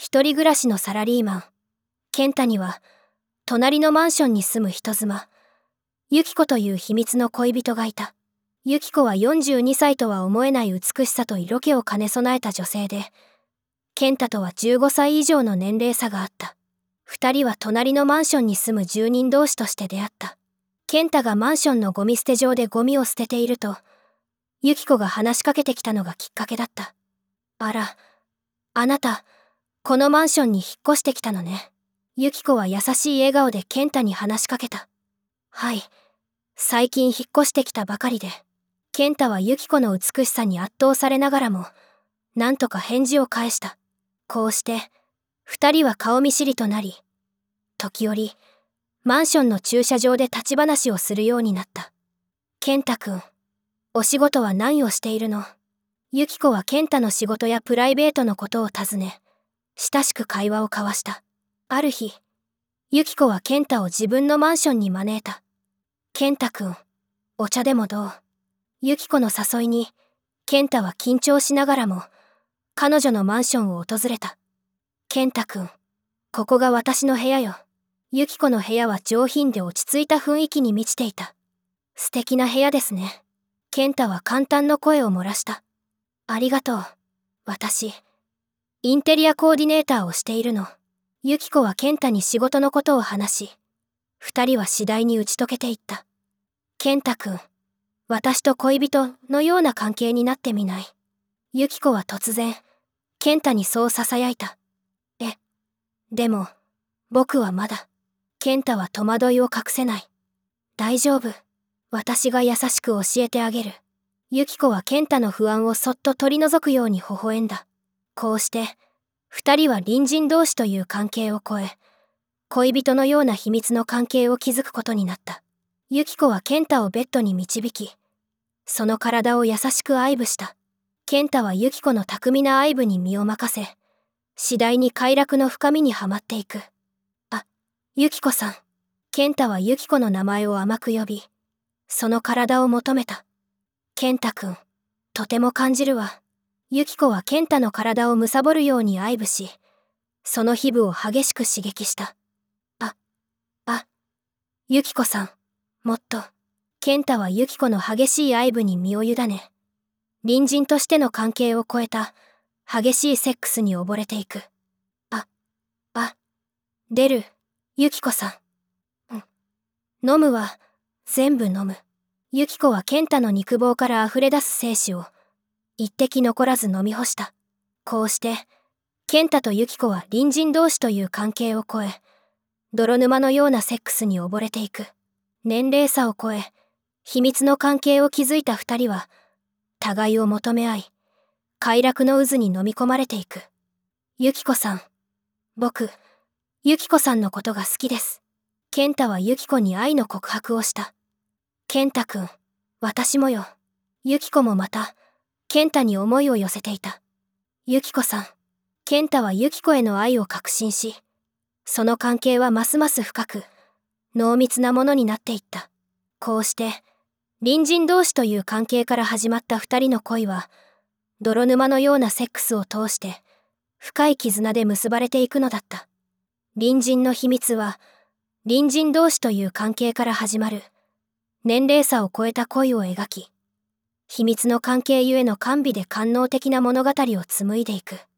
一人暮らしのサラリーマン、健太には、隣のマンションに住む人妻、ユキコという秘密の恋人がいた。ユキコは42歳とは思えない美しさと色気を兼ね備えた女性で、健太とは15歳以上の年齢差があった。二人は隣のマンションに住む住人同士として出会った。健太がマンションのゴミ捨て場でゴミを捨てていると、ユキコが話しかけてきたのがきっかけだった。あら、あなた、このマンションに引っ越してきたのね。ユキコは優しい笑顔で健太に話しかけた。はい、最近引っ越してきたばかりで。健太はユキコの美しさに圧倒されながらも、なんとか返事を返した。こうして、二人は顔見知りとなり、時折、マンションの駐車場で立ち話をするようになった。健太くん、お仕事は何をしているの？ユキコは健太の仕事やプライベートのことを尋ね、親しく会話を交わした。ある日、ユキコは健太を自分のマンションに招いた。健太くん、お茶でもどう？ユキコの誘いに、健太は緊張しながらも、彼女のマンションを訪れた。健太くん、ここが私の部屋よ。ユキコの部屋は上品で落ち着いた雰囲気に満ちていた。素敵な部屋ですね。健太は簡単の声を漏らした。ありがとう。私、インテリアコーディネーターをしているの。ユキコは健太に仕事のことを話し、二人は次第に打ち解けていった。健太くん、私と恋人のような関係になってみない？ユキコは突然、健太にそう囁いた。でも、僕はまだ。健太は戸惑いを隠せない。大丈夫。私が優しく教えてあげる。ユキコは健太の不安をそっと取り除くように微笑んだ。こうして、二人は隣人同士という関係を超え、恋人のような秘密の関係を築くことになった。ユキコは健太をベッドに導き、その体を優しく愛撫した。健太はユキコの巧みな愛撫に身を任せ、次第に快楽の深みにはまっていく。あ、ユキコさん。健太はユキコの名前を甘く呼び、その体を求めた。健太くん、とても感じるわ。ユキコは健太の体を貪るように愛撫し、その皮膚を激しく刺激した。ユキコさん、もっと。健太はユキコの激しい愛撫に身を委ね、隣人としての関係を超えた激しいセックスに溺れていく。出る、ユキコさん。飲むわ、全部飲む。ユキコは健太の肉棒から溢れ出す精子を一滴残らず飲み干した。こうして、健太とユキコは隣人同士という関係を超え、泥沼のようなセックスに溺れていく。年齢差を超え、秘密の関係を築いた二人は、互いを求め合い、快楽の渦に飲み込まれていく。ユキコさん、僕、ユキコさんのことが好きです。健太はユキコに愛の告白をした。健太くん、私もよ。ユキコもまた、健太に思いを寄せていた。ユキコさん、健太はユキコへの愛を確信し、その関係はますます深く、濃密なものになっていった。こうして、隣人同士という関係から始まった二人の恋は、泥沼のようなセックスを通して、深い絆で結ばれていくのだった。隣人の秘密は、隣人同士という関係から始まる、年齢差を超えた恋を描き、秘密の関係ゆえの甘美で官能的な物語を紡いでいく。